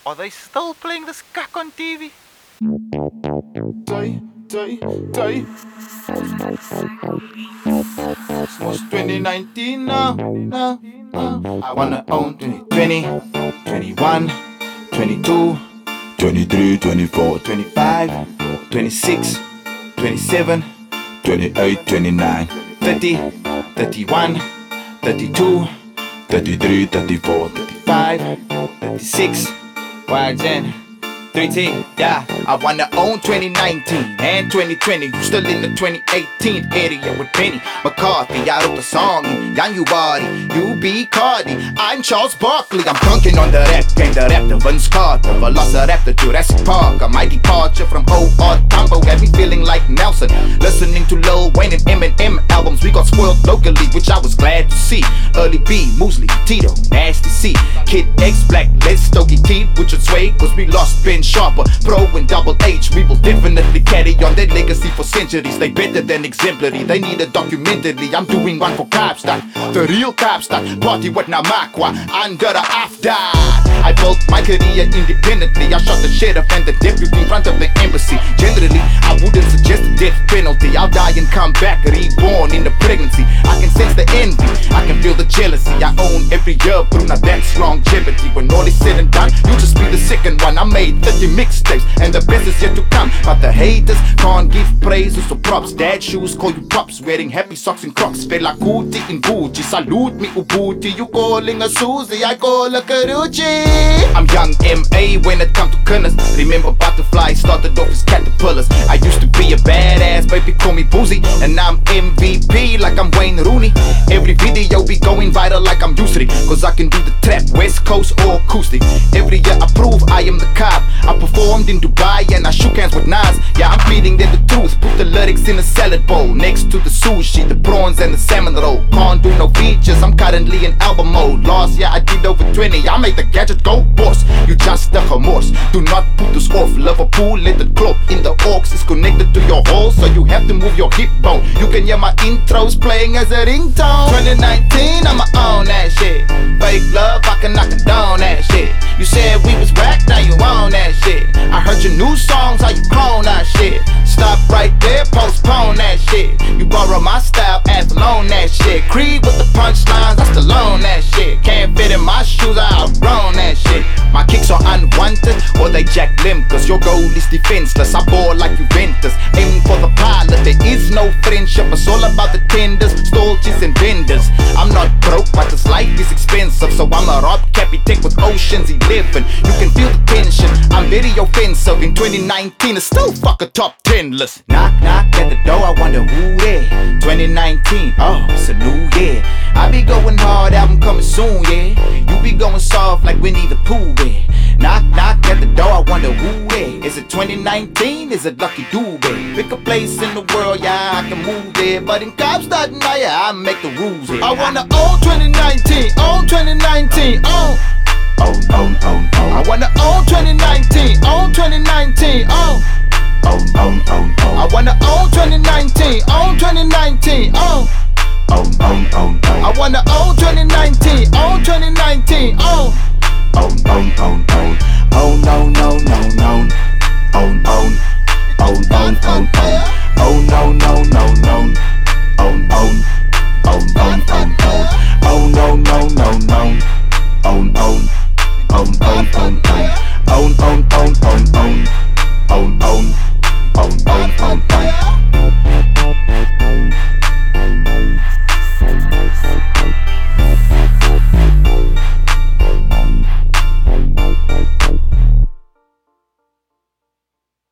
Are they still playing this cack on TV? Day. It's 2019 now. I wanna own 2020, 21, 22, 23, 24, 25, 26, 27, 28, 29, 30, 31, 32, 33, 34, 35, 36, YGen, 3T, yeah. I wanna own 2019 and 2020. You still in the 2018 area with Penny McCarthy. I wrote the song, Young You Body, you be Cardi. I'm Charles Barkley, I'm dunking on the rap game. The rap to Vince Carter, Velociraptor, Jurassic Park. My departure from O.R. Tambo had me feeling like Nelson. Listening to Lil Wayne and Eminem albums. We got spoiled locally, which I was glad to see. Early B, Mosley, Tito, Nasty C, Kid X, Black, Les, Stogie T, Richard Sway, cause we lost Ben Sharper, Pro and Double H. We will definitely carry on their legacy for centuries. They better than exemplary, they need a documentary. I'm doing one for Kaapstad, the real Kaapstad. Party with Namakwa, under the after. I built my career independently. I shot the sheriff and the deputy in front of the embassy. Generally, I wouldn't suggest a death penalty. I'll die and come back, reborn in the pregnancy. I can sense the envy, I can feel the jealousy. I own every year, Bruna, that's longevity. When all is said and done, you'll just be the second one. I made 30 mixtapes, and the best is yet to come. But the haters can't give praises or props. Dad shoes call you props, wearing happy socks and Crocs. Fela Kuti in Gucci, salute me Ubuti. You calling a Susie, I call a Karuchi. I'm young M.A. when it comes to goodness. Remember butterflies started off as caterpillars. I used to be a badass, baby call me Boozy. And now I'm MVP like I'm Wayne Rooney. Every video be going viral like I'm Yusri, cause I can do the trap, West Coast or acoustic. Every year I prove I am the cop. I performed in Dubai and I shook hands with Nas. Yeah, I'm feeding them the truth. Put the lyrics in a salad bowl next to the sushi, the prawns and the salmon roll. Can't do no features, I'm currently in album mode. Last year I did over 20, I made the gadget go boss. You just a remorse, do not put this off. Liverpool, let it club in the aux is connected to your hole, so you have to move your hip bone. You can hear my intros playing as a ringtone. 2019, I'ma own that shit. Fake love, I can knock it down that shit. You said we was whack, now you own that shit. I heard your new songs, how you clone that shit. Stop right there, postpone that shit. You borrow my style, ass alone that shit. Creed with the punchlines, I still own that shit. Can't fit in my shoes, I outgrown that shit. My kicks are unwanted, or they jack limb, cause your goal is defenseless. I ball like Juventus, aiming for the pilot. There is no friendship, it's all about the tenders, stolches and vendors. I'm not broke, but this life is expensive, so I'm a Rob Capitec with Ocean's 11. You can feel the tension, I'm very offensive. In 2019, it's still fuck a top 10 list. Knock, knock at the door, I wonder who there. 2019, oh, it's a new year. I be going hard, album coming soon, yeah. You be going soft like Winnie the Pooh, yeah. Knock, knock at the door, I wonder who there. Is it 2019, is it Lucky Dube? Pick a place in the world, yeah, I can move there. But in Kaapstad, now, yeah, I make the rules here. I wanna own 2019, own 2019, own. Own. I wanna own 2019, own 2019, own. Own. I wanna own 2019, own 2019, own. Own. I wanna own 2019, own 2019, own. Own. Oh no.